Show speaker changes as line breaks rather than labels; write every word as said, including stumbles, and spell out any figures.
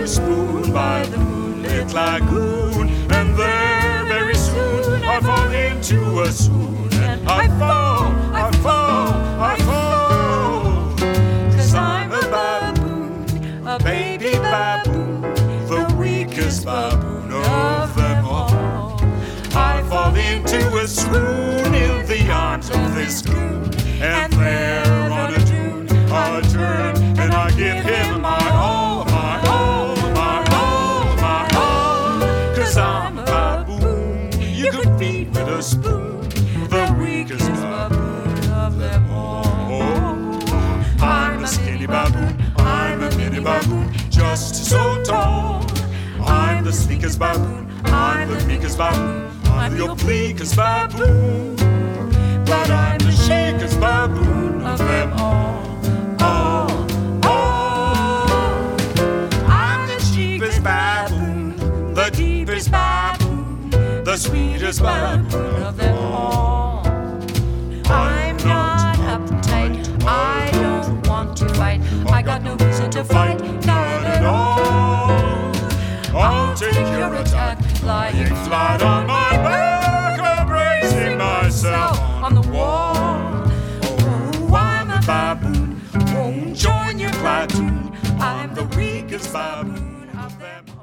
a spoon by the moonlit lagoon, and there very soon I fall into a swoon, and I fall, I fall, I fall, 'cause I'm a baboon, a baby baboon, the weakest baboon of them all. I fall into a swoon in the arms of this goon, and there on a dune I turn and I give him my all, my all, my all, my all, 'cause I'm a baboon you could feed with a spoon, the weakest baboon of them all. I'm a skinny baboon, I'm a mini baboon, just so tall. I'm the sleekest baboon, I'm the meekest baboon, I'm the obliquest baboon, but I'm the shakest baboon of them all, all, all. I'm the cheapest baboon, the deepest baboon, the sweetest baboon of them all. I'm not uptight, I don't want to fight, I got no reason to fight, not at all. I'll take your attack, lying flat on my back, or bracing myself on the wall. Oh, I'm a baboon, won't join your platoon, I'm the weakest baboon of them all.